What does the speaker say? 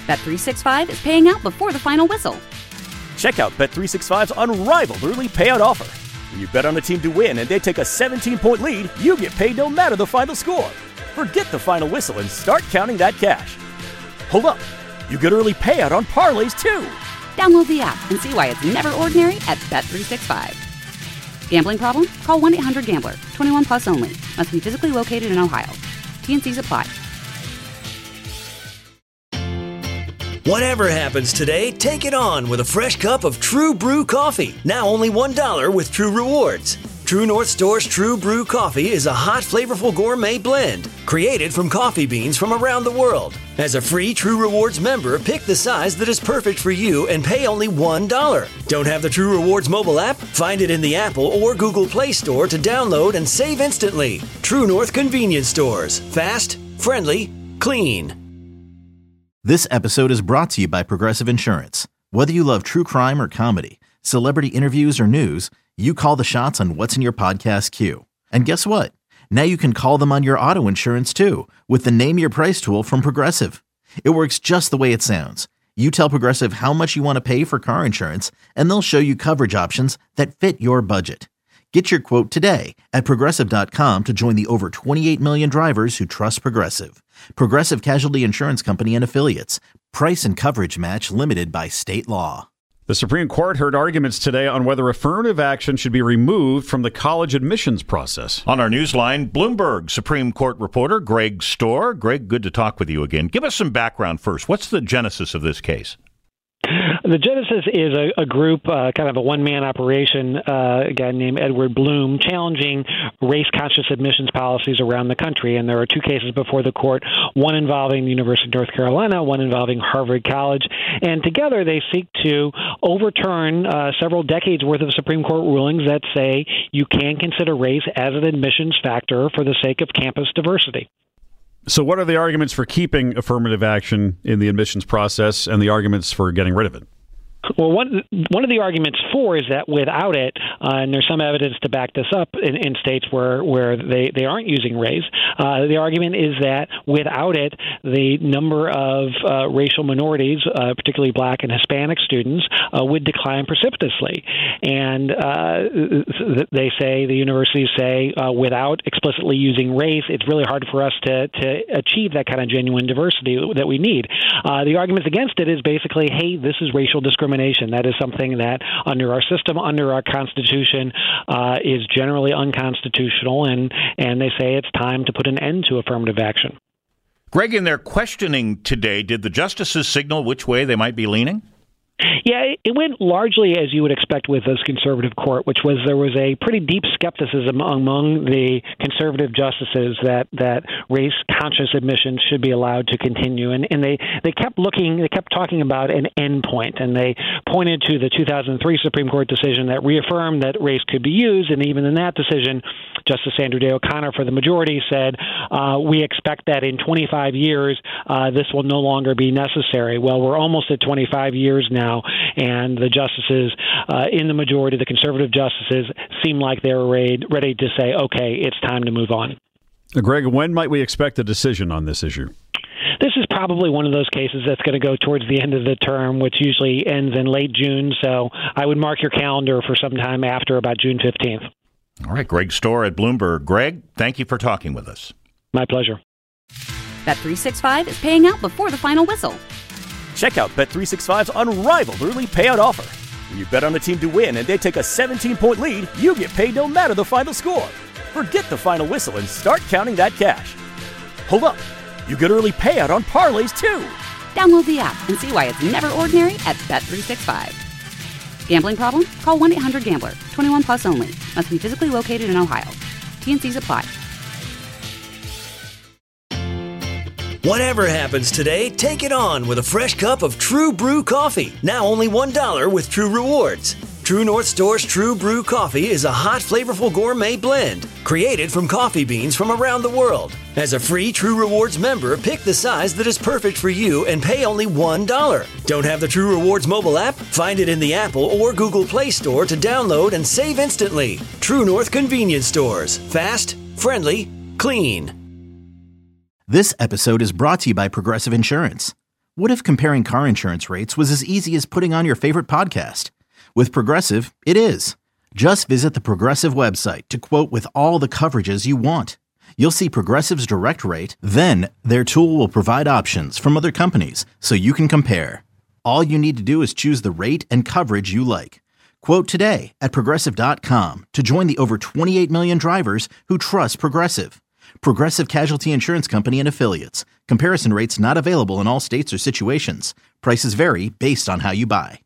Bet365 is paying out before the final whistle. Check out Bet365's unrivaled early payout offer. When you bet on a team to win and they take a 17-point lead, you get paid no matter the final score. Forget the final whistle and start counting that cash. Hold up. You get early payout on parlays, too. Download the app and see why it's never ordinary at Bet365. Gambling problem? Call 1-800-GAMBLER. 21 plus only. Must be physically located in Ohio. T&Cs apply. Whatever happens today, take it on with a fresh cup of True Brew coffee. Now only $1 with True Rewards. True North Store's True Brew coffee is a hot, flavorful gourmet blend created from coffee beans from around the world. As a free True Rewards member, pick the size that is perfect for you and pay only $1. Don't have the True Rewards mobile app? Find it in the Apple or Google Play Store to download and save instantly. True North Convenience Stores. Fast, friendly, clean. This episode is brought to you by Progressive Insurance. Whether you love true crime or comedy, celebrity interviews or news, you call the shots on what's in your podcast queue. And guess what? Now you can call them on your auto insurance too with the Name Your Price tool from Progressive. It works just the way it sounds. You tell Progressive how much you want to pay for car insurance, and they'll show you coverage options that fit your budget. Get your quote today at Progressive.com to join the over 28 million drivers who trust Progressive. Progressive Casualty Insurance Company and Affiliates. Price and coverage match limited by state law. The Supreme Court heard arguments today on whether affirmative action should be removed from the college admissions process. On our newsline, Bloomberg Supreme Court reporter Greg Stohr. Greg, good to talk with you again. Give us some background first. What's the genesis of this case? The Genesis is a group, kind of a one-man operation, a guy named Edward Bloom, challenging race-conscious admissions policies around the country. And there are two cases before the court, one involving the University of North Carolina, one involving Harvard College. And together they seek to overturn several decades' worth of Supreme Court rulings that say you can consider race as an admissions factor for the sake of campus diversity. So what are the arguments for keeping affirmative action in the admissions process and the arguments for getting rid of it? Well, one of the arguments for is that without it, and there's some evidence to back this up in states where they aren't using race, the argument is that without it, the number of racial minorities, particularly Black and Hispanic students, would decline precipitously. And the universities say, without explicitly using race, it's really hard for us to achieve that kind of genuine diversity that we need. The arguments against it is basically, hey, this is racial discrimination. That is something that under our system, under our Constitution, is generally unconstitutional, and they say it's time to put an end to affirmative action. Greg, in their questioning today, did the justices signal which way they might be leaning? Yeah, it went largely as you would expect with this conservative court, which was there was a pretty deep skepticism among the conservative justices that race-conscious admissions should be allowed to continue. And they kept talking about an end point, and they pointed to the 2003 Supreme Court decision that reaffirmed that race could be used. And even in that decision, Justice Sandra Day O'Connor for the majority said, we expect that in 25 years, this will no longer be necessary. Well, we're almost at 25 years now. And the justices in the majority, the conservative justices, seem like they were ready to say, okay, it's time to move on. Greg, when might we expect a decision on this issue? This is probably one of those cases that's going to go towards the end of the term, which usually ends in late June. So I would mark your calendar for some time after about June 15th. All right, Greg Stohr at Bloomberg. Greg, thank you for talking with us. My pleasure. Bet365 is paying out before the final whistle. Check out Bet365's unrivaled early payout offer. When you bet on a team to win and they take a 17-point lead, you get paid no matter the final score. Forget the final whistle and start counting that cash. Hold up. You get early payout on parlays, too. Download the app and see why it's never ordinary at Bet365. Gambling problem? Call 1-800-GAMBLER. 21 plus only. Must be physically located in Ohio. T&Cs apply. Whatever happens today, take it on with a fresh cup of True Brew coffee. Now only $1 with True Rewards. True North Store's True Brew coffee is a hot, flavorful gourmet blend created from coffee beans from around the world. As a free True Rewards member, pick the size that is perfect for you and pay only $1. Don't have the True Rewards mobile app? Find it in the Apple or Google Play Store to download and save instantly. True North Convenience Stores. Fast, friendly, clean. This episode is brought to you by Progressive Insurance. What if comparing car insurance rates was as easy as putting on your favorite podcast? With Progressive, it is. Just visit the Progressive website to quote with all the coverages you want. You'll see Progressive's direct rate, then their tool will provide options from other companies so you can compare. All you need to do is choose the rate and coverage you like. Quote today at Progressive.com to join the over 28 million drivers who trust Progressive. Progressive Casualty Insurance Company and Affiliates. Comparison rates not available in all states or situations. Prices vary based on how you buy.